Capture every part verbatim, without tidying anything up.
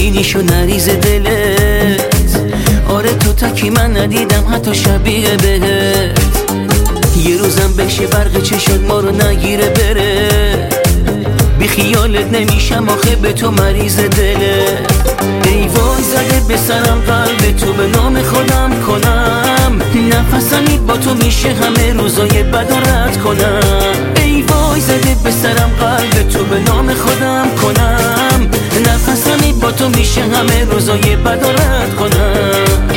ببینیشو نریز دلت. آره تو تکی من ندیدم حتی شبیه بهت. یه روزم بشه برق چشات ما رو نگیره بره. بی خیالت نمیشم آخه به تو مریض دلت. ای وای زده به سرم قلب تو به نام خودم کنم. نفسمی با تو میشه همه روزای بد و رد کنم. ای وای زده به سرم قلب تو به نام خودم کنم. نفسمی با تو میشه همه روزای بد و رد کنم.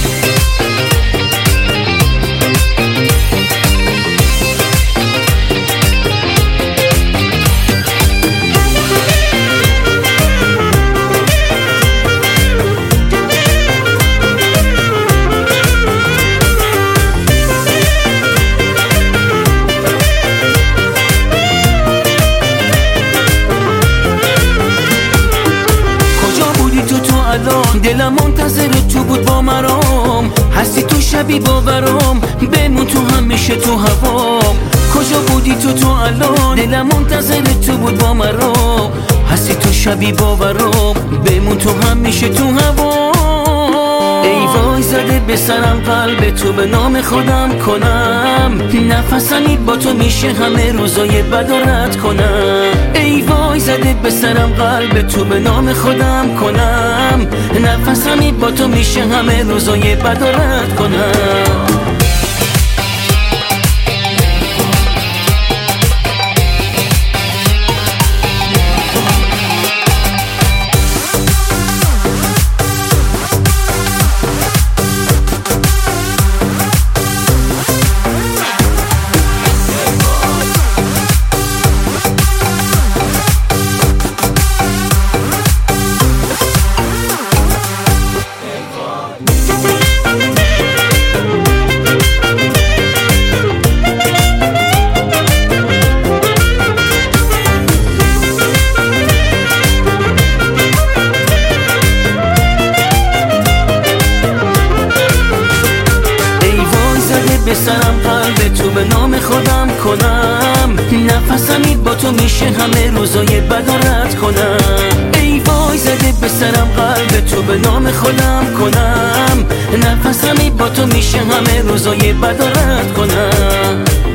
دلم منتظر تو بود با مرام. هستی تو شبی باورام. بمون تو همیشه تو هوام. کجا بودی تو تو الان؟ دلم منتظر تو بود با مرام. هستی تو شبی باورام. بمون تو همیشه تو هوام. ای وای زده به سرم قلب تو به نام خودم کنم. نفسمی با تو میشه همه روزای بد و رد کنم. ای وای زده به سرم قلب تو به نام خودم کنم. نفسمی با تو میشه همه روزای بد و رد کنم. به سرم قلب تو به نام خودم کنم. نفسمی با تو میشه همه روزای بد و رد کنم. ای وای زده به سرم قلب تو به نام خودم کنم. نفسمی با تو میشه همه روزای بد و رد کنم.